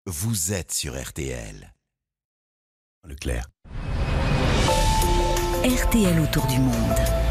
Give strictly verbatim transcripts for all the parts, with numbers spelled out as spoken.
Vous êtes sur R T L. Leclerc. R T L autour du monde.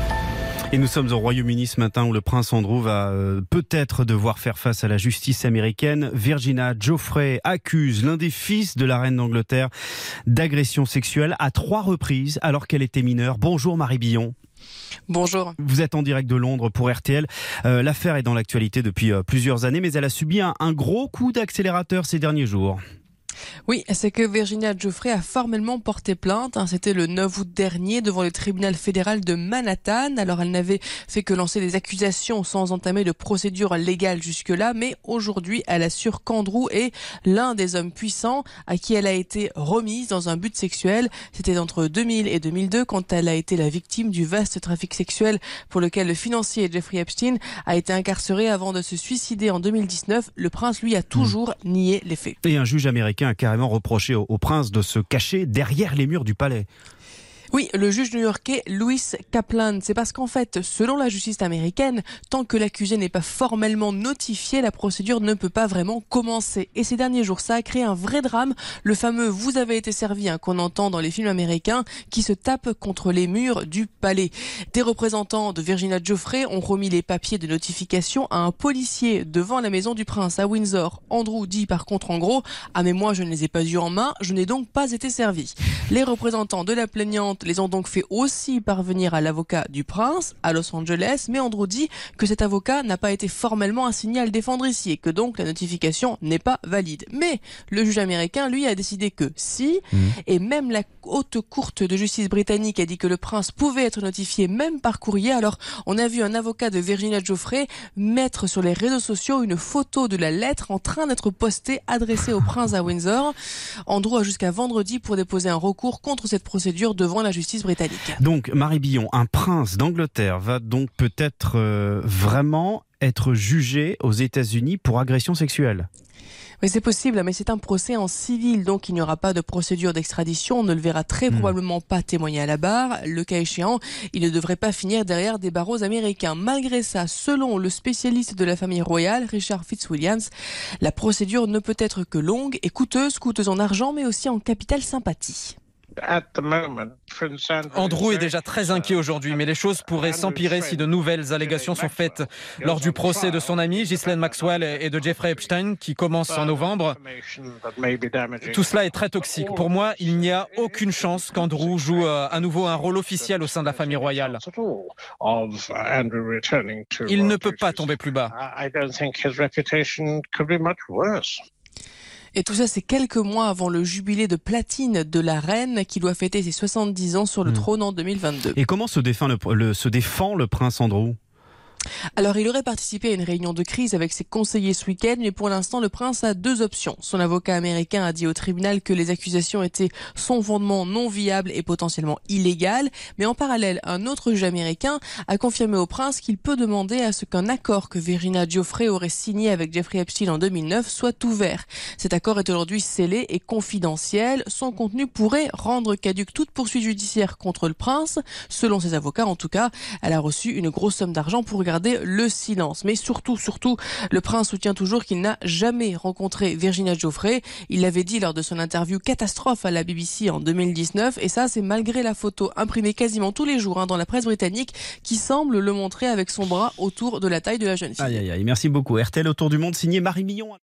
Et nous sommes au Royaume-Uni ce matin où le prince Andrew va euh, peut-être devoir faire face à la justice américaine. Virginia Giuffre accuse l'un des fils de la reine d'Angleterre d'agression sexuelle à trois reprises alors qu'elle était mineure. Bonjour Marie Billon. Bonjour. Vous êtes en direct de Londres pour R T L. Euh, l'affaire est dans l'actualité depuis euh, plusieurs années, mais elle a subi un, un gros coup d'accélérateur ces derniers jours. Oui, c'est que Virginia Giuffre a formellement porté plainte. C'était le neuf août dernier devant le tribunal fédéral de Manhattan. Alors elle n'avait fait que lancer des accusations sans entamer de procédure légale jusque-là. Mais aujourd'hui, elle assure qu'Andrew est l'un des hommes puissants à qui elle a été remise dans un but sexuel. C'était entre deux mille et deux mille deux quand elle a été la victime du vaste trafic sexuel pour lequel le financier Jeffrey Epstein a été incarcéré avant de se suicider en deux mille dix-neuf. Le prince, lui, a toujours mmh. nié les faits. Et un juge américain a carrément reproché au, au prince de se cacher derrière les murs du palais. Oui, le juge new-yorkais Louis Kaplan, c'est parce qu'en fait, selon la justice américaine, tant que l'accusé n'est pas formellement notifié, la procédure ne peut pas vraiment commencer. Et ces derniers jours, ça a créé un vrai drame, le fameux « vous avez été servi hein, » qu'on entend dans les films américains, qui se tape contre les murs du palais. Des représentants de Virginia Giuffre ont remis les papiers de notification à un policier devant la maison du prince à Windsor. Andrew dit par contre en gros « ah mais moi je ne les ai pas eus en main, je n'ai donc pas été servi ». Les représentants de la plaignante les ont donc fait aussi parvenir à l'avocat du prince à Los Angeles, mais Andrew dit que cet avocat n'a pas été formellement assigné à le défendre ici et que donc la notification n'est pas valide. Mais le juge américain, lui, a décidé que si, mmh. et même la haute cour de justice britannique a dit que le prince pouvait être notifié même par courrier. Alors on a vu un avocat de Virginia Giuffre mettre sur les réseaux sociaux une photo de la lettre en train d'être postée adressée au prince à Windsor. Andrew a jusqu'à vendredi pour déposer un recours contre cette procédure devant la justice britannique. Donc Marie Billon, un prince d'Angleterre va donc peut-être euh, vraiment être jugé aux États-Unis pour agression sexuelle. Mais c'est possible, mais c'est un procès en civil, donc il n'y aura pas de procédure d'extradition. On ne le verra très mmh. probablement pas témoigner à la barre. Le cas échéant, il ne devrait pas finir derrière des barreaux américains. Malgré ça, selon le spécialiste de la famille royale, Richard Fitzwilliams, la procédure ne peut être que longue et coûteuse, coûteuse en argent, mais aussi en capital sympathie. Andrew est déjà très inquiet aujourd'hui, mais les choses pourraient s'empirer si de nouvelles allégations sont faites lors du procès de son ami Ghislaine Maxwell et de Jeffrey Epstein qui commence en novembre. Tout cela est très toxique. Pour moi, il n'y a aucune chance qu'Andrew joue à nouveau un rôle officiel au sein de la famille royale. Il ne peut pas tomber plus bas. Et tout ça, c'est quelques mois avant le jubilé de platine de la reine qui doit fêter ses soixante-dix ans sur le mmh. trône en deux mille vingt-deux. Et comment se défend le, le, se défend le prince Andrew ? Alors, il aurait participé à une réunion de crise avec ses conseillers ce week-end, mais pour l'instant, le prince a deux options. Son avocat américain a dit au tribunal que les accusations étaient sans fondement, non viables et potentiellement illégales. Mais en parallèle, un autre juge américain a confirmé au prince qu'il peut demander à ce qu'un accord que Virginia Giuffre aurait signé avec Jeffrey Epstein en deux mille neuf soit ouvert. Cet accord est aujourd'hui scellé et confidentiel. Son contenu pourrait rendre caduque toute poursuite judiciaire contre le prince. Selon ses avocats, en tout cas, elle a reçu une grosse somme d'argent pour garder le silence. Mais surtout, surtout, le prince soutient toujours qu'il n'a jamais rencontré Virginia Giuffre. Il l'avait dit lors de son interview catastrophe à la B B C en deux mille dix-neuf. Et ça, c'est malgré la photo imprimée quasiment tous les jours hein, dans la presse britannique qui semble le montrer avec son bras autour de la taille de la jeune fille. Aïe, aïe, aïe. Merci beaucoup. R T L autour du monde, signé Marie Billon.